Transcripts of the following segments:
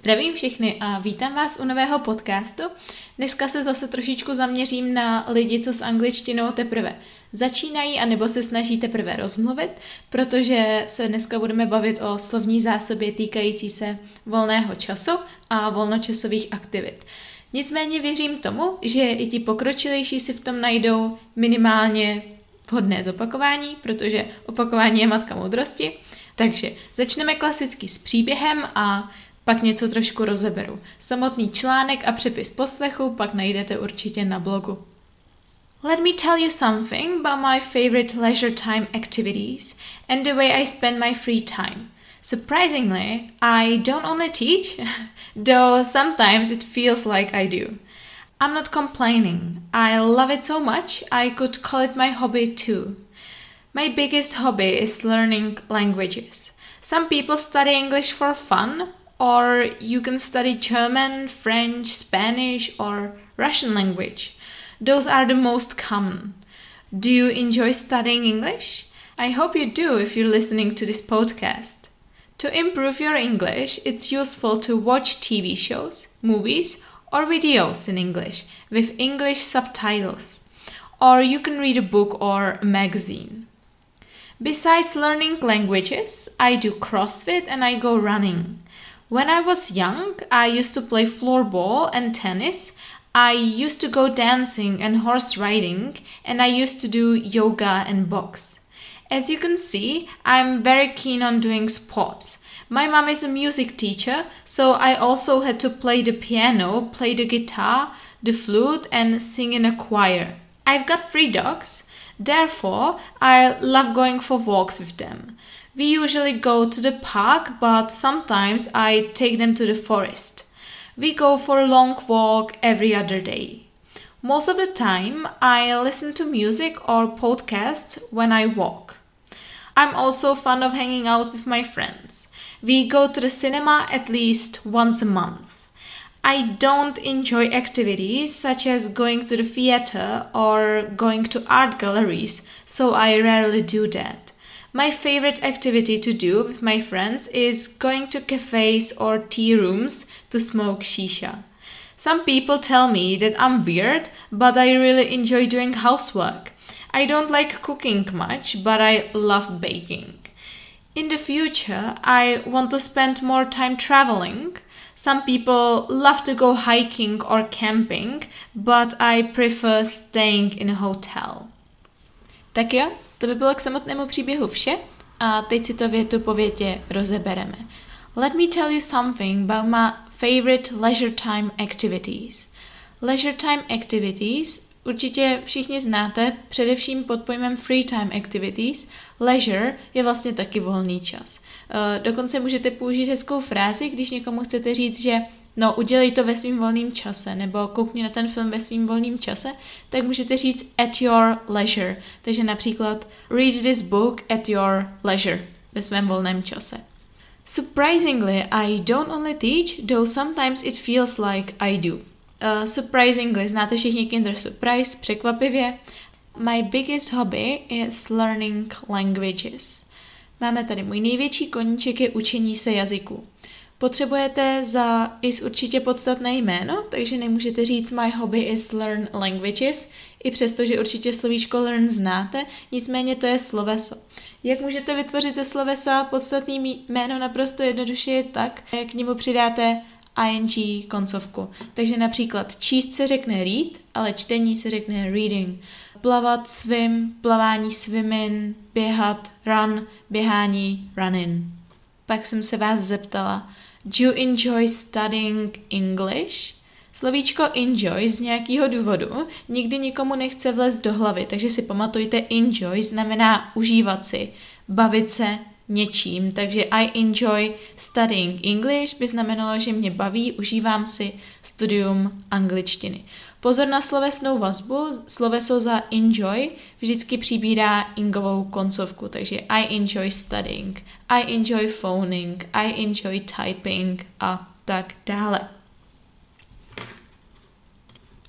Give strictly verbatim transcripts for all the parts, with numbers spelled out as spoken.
Zdravím všechny a vítám vás u nového podcastu. Dneska se zase trošičku zaměřím na lidi, co s angličtinou teprve začínají anebo se snaží teprve rozmluvit, protože se dneska budeme bavit o slovní zásobě týkající se volného času a volnočasových aktivit. Nicméně věřím tomu, že i ti pokročilejší si v tom najdou minimálně vhodné zopakování, protože opakování je matka moudrosti. Takže začneme klasicky s příběhem a pak něco trošku rozeberu. Samotný článek a přepis poslechu pak najdete určitě na blogu. Let me tell you something about my favorite leisure time activities and the way I spend my free time. Surprisingly, I don't only teach, though sometimes it feels like I do. I'm not complaining. I love it so much, I could call it my hobby too. My biggest hobby is learning languages. Some people study English for fun, or you can study German, French, Spanish, or Russian language. Those are the most common. Do you enjoy studying English? I hope you do if you're listening to this podcast. To improve your English, it's useful to watch T V shows, movies, or videos in English with English subtitles. Or you can read a book or a magazine. Besides learning languages, I do CrossFit and I go running. When I was young, I used to play floorball and tennis. I used to go dancing and horse riding, and I used to do yoga and box. As you can see, I'm very keen on doing sports. My mom is a music teacher, so I also had to play the piano, play the guitar, the flute, and sing in a choir. I've got three dogs, therefore I love going for walks with them. We usually go to the park, but sometimes I take them to the forest. We go for a long walk every other day. Most of the time, I listen to music or podcasts when I walk. I'm also fond of hanging out with my friends. We go to the cinema at least once a month. I don't enjoy activities such as going to the theater or going to art galleries, so I rarely do that. My favorite activity to do with my friends is going to cafes or tea rooms to smoke shisha. Some people tell me that I'm weird, but I really enjoy doing housework. I don't like cooking much, but I love baking. In the future, I want to spend more time traveling. Some people love to go hiking or camping, but I prefer staying in a hotel. Tak jo, to by bylo k samotnému příběhu vše a teď si to větu po větě rozebereme. Let me tell you something about my favorite leisure time activities. Leisure time activities určitě všichni znáte, především pod pojmem free time activities. Leisure je vlastně taky volný čas. Dokonce můžete použít hezkou frázi, když někomu chcete říct, že no, udělej to ve svým volným čase, nebo koukni na ten film ve svým volným čase, tak můžete říct at your leisure. Takže například read this book at your leisure, ve svém volném čase. Surprisingly, I don't only teach, though sometimes it feels like I do. Uh, surprisingly, znáte všichni Kinder Surprise, překvapivě. My biggest hobby is learning languages. Máme tady můj největší koníček je učení se jazyků. Potřebujete za is určitě podstatné jméno, takže nemůžete říct my hobby is learn languages, i přesto, že určitě slovíčko learn znáte, nicméně to je sloveso. Jak můžete vytvořit ze slovesa podstatný jméno naprosto jednoduše je tak, jak k němu přidáte ing koncovku. Takže například číst se řekne read, ale čtení se řekne reading. Plavat, swim, plavání swimming, běhat, run, běhání, running. Pak jsem se vás zeptala, do you enjoy studying English? Slovíčko enjoy z nějakého důvodu nikdy nikomu nechce vlézt do hlavy, takže si pamatujte, enjoy znamená užívat si, bavit se něčím, takže I enjoy studying English by znamenalo, že mě baví, užívám si studium angličtiny. Pozor na slovesnou vazbu, sloveso za enjoy vždycky přibírá ingovou koncovku, takže I enjoy studying, I enjoy phoning, I enjoy typing a tak dále.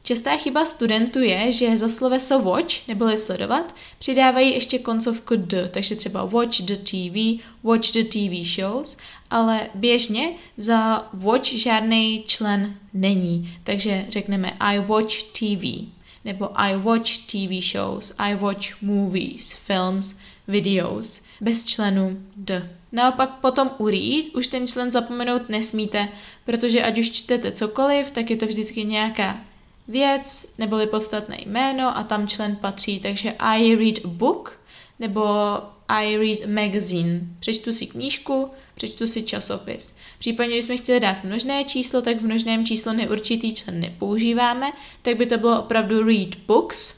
Častá chyba studentů je, že za sloveso watch, neboli sledovat, přidávají ještě koncovku d, takže třeba watch the T V, watch the T V shows, ale běžně za watch žádný člen není, takže řekneme I watch T V, nebo I watch T V shows, I watch movies, films, videos, bez členu d. Naopak potom u read už ten člen zapomenout nesmíte, protože ať už čtete cokoliv, tak je to vždycky nějaká věc neboli podstatné jméno a tam člen patří, takže I read a book nebo I read a magazine. Přečtu si knížku, přečtu si časopis. Případně, když jsme chtěli dát množné číslo, tak v množném číslo neurčitý člen nepoužíváme, tak by to bylo opravdu read books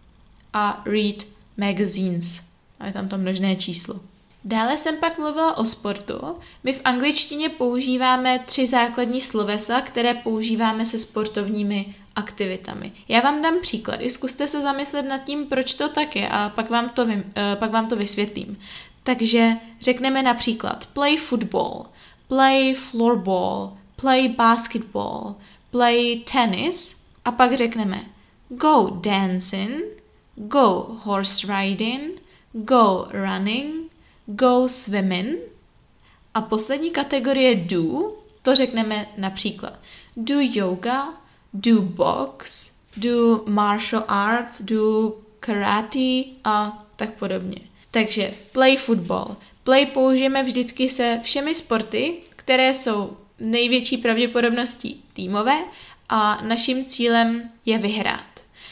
a read magazines. A je tam to množné číslo. Dále jsem pak mluvila o sportu. My v angličtině používáme tři základní slovesa, které používáme se sportovními aktivitami. Já vám dám příklady, zkuste se zamyslet nad tím, proč to tak je a pak vám to, vy, uh, pak vám to vysvětlím. Takže řekneme například play football, play floorball, play basketball, play tennis a pak řekneme go dancing, go horse riding, go running, go swimming a poslední kategorie do, to řekneme například do yoga, do box, do martial arts, do karate a tak podobně. Takže play football. Play použijeme vždycky se všemi sporty, které jsou největší pravděpodobností týmové a naším cílem je vyhrát.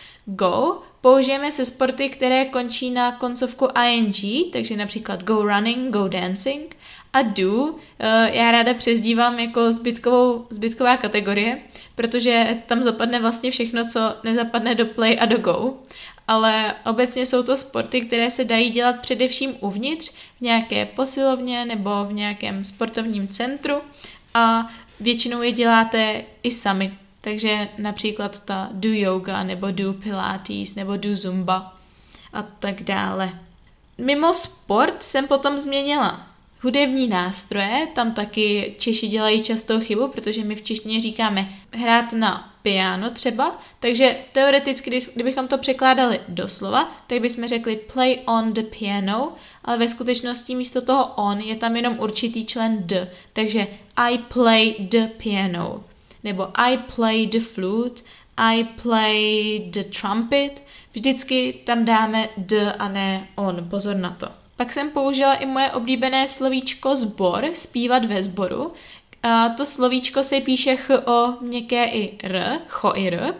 Go použijeme se sporty, které končí na koncovku ing, takže například go running, go dancing. A do, já ráda přezdívám jako zbytkovou, zbytková kategorie, protože tam zapadne vlastně všechno, co nezapadne do play a do go. Ale obecně jsou to sporty, které se dají dělat především uvnitř, v nějaké posilovně nebo v nějakém sportovním centru a většinou je děláte i sami. Takže například ta do yoga nebo do pilates nebo do zumba a tak dále. Mimo sport jsem potom změnila hudební nástroje, tam taky Češi dělají častou chybu, protože my v češtině říkáme hrát na piano třeba, takže teoreticky, kdybychom to překládali doslova, tak bychom řekli play on the piano, ale ve skutečnosti místo toho on je tam jenom určitý člen d, takže I play the piano, nebo I play the flute, I play the trumpet, vždycky tam dáme d a ne on, pozor na to. Pak jsem použila i moje oblíbené slovíčko sbor, zpívat ve sboru. A to slovíčko se píše ch o měkké i r, cho i r.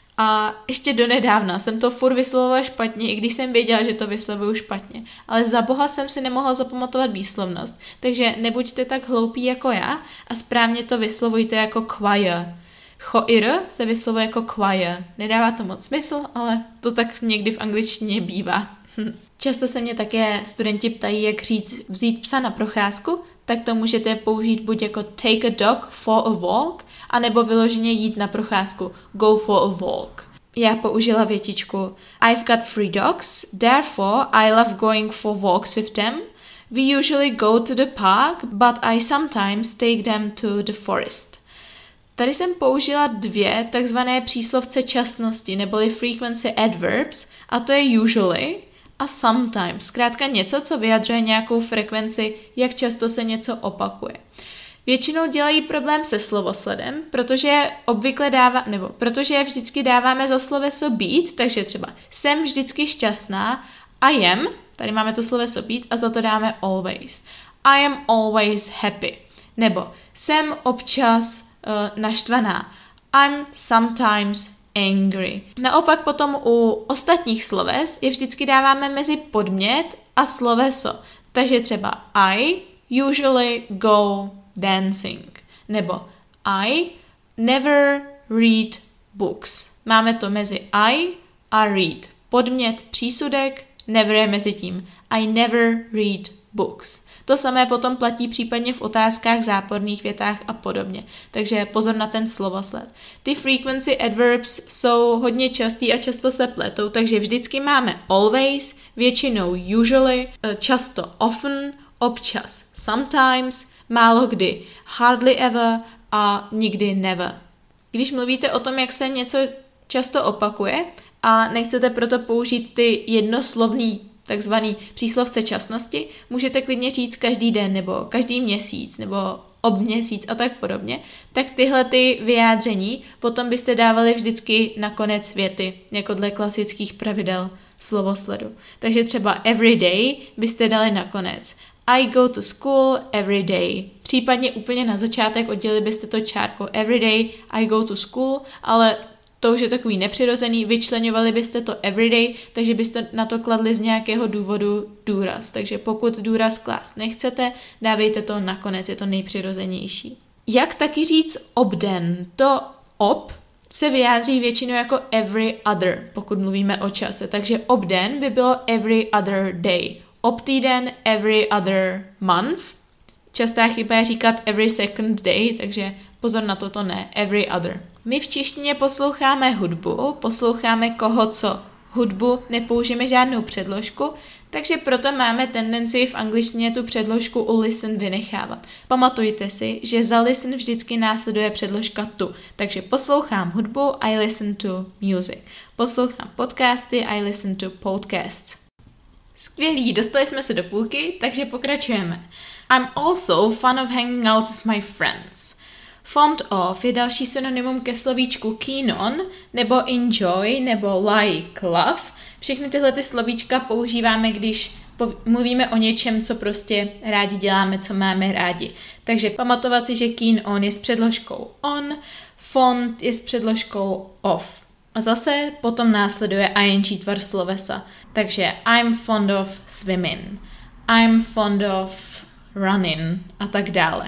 A ještě donedávna jsem to furt vyslovovala špatně, i když jsem věděla, že to vyslovuju špatně. Ale za boha jsem si nemohla zapamatovat výslovnost, takže nebuďte tak hloupí jako já a správně to vyslovujte jako choir. Cho i r se vyslovuje jako choir. Nedává to moc smysl, ale to tak někdy v angličtině bývá. Často se mě také studenti ptají, jak říct vzít psa na procházku, tak to můžete použít buď jako take a dog for a walk, anebo vyloženě jít na procházku, go for a walk. Já použila větičku I've got three dogs, therefore I love going for walks with them. We usually go to the park, but I sometimes take them to the forest. Tady jsem použila dvě takzvané příslovce časnosti, neboli frequency adverbs, a to je usually a sometimes. Zkrátka něco, co vyjadřuje nějakou frekvenci, jak často se něco opakuje. Většinou dělají problém se slovosledem, protože obvykle dává, nebo protože je vždycky dáváme za sloveso být, takže třeba jsem vždycky šťastná, I am, tady máme to sloveso být a za to dáme always. I am always happy. Nebo jsem občas uh, naštvaná. I'm sometimes angry. Naopak potom u ostatních sloves je vždycky dáváme mezi podmět a sloveso. Takže třeba I usually go dancing. Nebo I never read books. Máme to mezi I a read. Podmět, přísudek, never je mezi tím. I never read books. To samé potom platí případně v otázkách, záporných větách a podobně. Takže pozor na ten slovosled. Ty frequency adverbs jsou hodně častý a často se pletou, takže vždycky máme always, většinou usually, často often, občas sometimes, málo kdy hardly ever a nikdy never. Když mluvíte o tom, jak se něco často opakuje a nechcete proto použít ty jednoslovný takzvaný příslovce časnosti, můžete klidně říct každý den nebo každý měsíc nebo ob měsíc a tak podobně, tak tyhle ty vyjádření potom byste dávali vždycky na konec věty, jako dle klasických pravidel slovosledu. Takže třeba every day byste dali na konec. I go to school every day. Případně úplně na začátek oddělili byste to čárkou every day, I go to school, ale to už je takový nepřirozený, vyčleňovali byste to everyday, takže byste na to kladli z nějakého důvodu důraz. Takže pokud důraz klást nechcete, dávejte to nakonec, je to nejpřirozenější. Jak taky říct obden? To ob se vyjádří většinou jako every other, pokud mluvíme o čase. Takže obden by bylo every other day. Obtýden every other month. Častá chyba je říkat every second day, takže pozor na toto ne, every other. My v češtině posloucháme hudbu, posloucháme koho co hudbu, nepoužijeme žádnou předložku, takže proto máme tendenci v angličtině tu předložku u listen vynechávat. Pamatujte si, že za listen vždycky následuje předložka to, takže poslouchám hudbu, I listen to music. Poslouchám podcasty, I listen to podcasts. Skvělý, dostali jsme se do půlky, takže pokračujeme. I'm also fun of hanging out with my friends. Fond of je další synonymum ke slovíčku keen on, nebo enjoy, nebo like, love. Všechny tyhle ty slovíčka používáme, když mluvíme o něčem, co prostě rádi děláme, co máme rádi. Takže pamatovat si, že keen on je s předložkou on, fond je s předložkou of. A zase potom následuje ing tvar slovesa. Takže I'm fond of swimming, I'm fond of running a tak dále.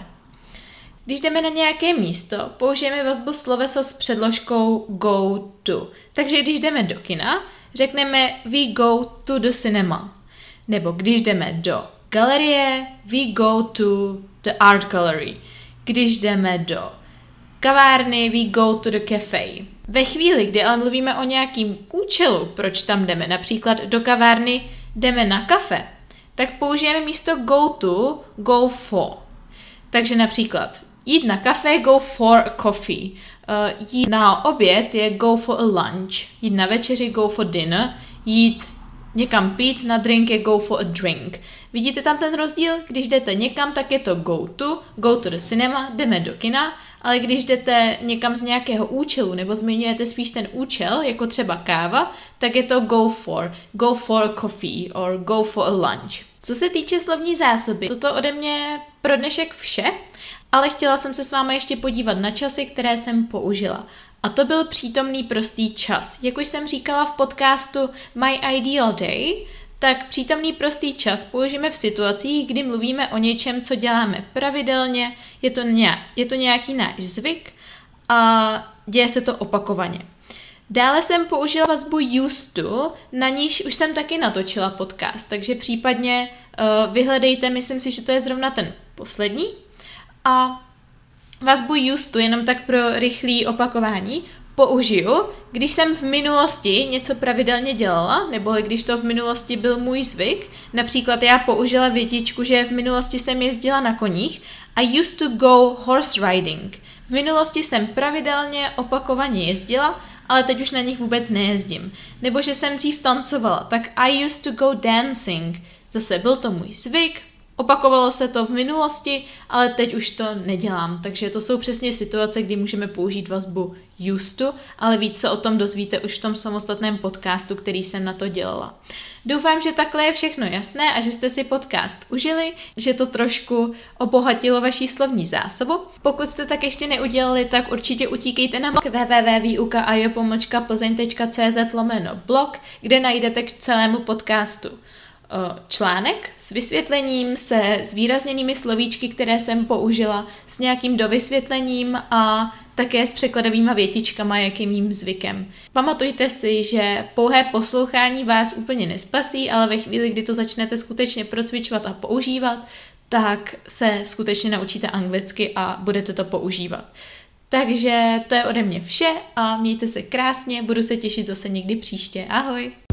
Když jdeme na nějaké místo, použijeme vazbu slovesa s předložkou go to. Takže když jdeme do kina, řekneme we go to the cinema. Nebo když jdeme do galerie, we go to the art gallery. Když jdeme do kavárny, we go to the cafe. Ve chvíli, kdy ale mluvíme o nějakým účelu, proč tam jdeme, například do kavárny jdeme na kafe, tak použijeme místo go to, go for. Takže například jít na kafe, go for a coffee. Uh, jít na oběd je go for a lunch. Jít na večeři, go for dinner. Jít někam pít, na drink je go for a drink. Vidíte tam ten rozdíl? Když jdete někam, tak je to go to, go to the cinema, jdeme do kina, ale když jdete někam z nějakého účelu, nebo zmiňujete spíš ten účel, jako třeba káva, tak je to go for, go for a coffee or go for a lunch. Co se týče slovní zásoby, toto ode mě pro dnešek vše, ale chtěla jsem se s vámi ještě podívat na časy, které jsem použila. A to byl přítomný prostý čas. Jak už jsem říkala v podcastu My Ideal Day, tak přítomný prostý čas použijeme v situacích, kdy mluvíme o něčem, co děláme pravidelně, je to, nějak, je to nějaký náš zvyk a děje se to opakovaně. Dále jsem použila vazbu used to, na níž už jsem taky natočila podcast, takže případně uh, vyhledejte, myslím si, že to je zrovna ten poslední. A vazbu used to, jenom tak pro rychlé opakování, použiju, když jsem v minulosti něco pravidelně dělala, nebo když to v minulosti byl můj zvyk. Například já použila větičku, že v minulosti jsem jezdila na koních. I used to go horse riding. V minulosti jsem pravidelně opakovaně jezdila, ale teď už na nich vůbec nejezdím. Nebo že jsem dřív tancovala, tak I used to go dancing. Zase byl to můj zvyk, opakovalo se to v minulosti, ale teď už to nedělám. Takže to jsou přesně situace, kdy můžeme použít vazbu used to, ale víc se o tom dozvíte už v tom samostatném podcastu, který jsem na to dělala. Doufám, že takhle je všechno jasné a že jste si podcast užili, že to trošku obohatilo vaší slovní zásobu. Pokud jste tak ještě neudělali, tak určitě utíkejte na blog w w w tečka výuka a jo pomlčka plzeň tečka c z lomeno blog, kde najdete k celému podcastu článek s vysvětlením, se zvýrazněnými slovíčky, které jsem použila, s nějakým dovysvětlením a také s překladovými větičkama, jak je mým zvykem. Pamatujte si, že pouhé poslouchání vás úplně nespasí, ale ve chvíli, kdy to začnete skutečně procvičovat a používat, tak se skutečně naučíte anglicky a budete to používat. Takže to je ode mě vše a mějte se krásně, budu se těšit zase někdy příště. Ahoj!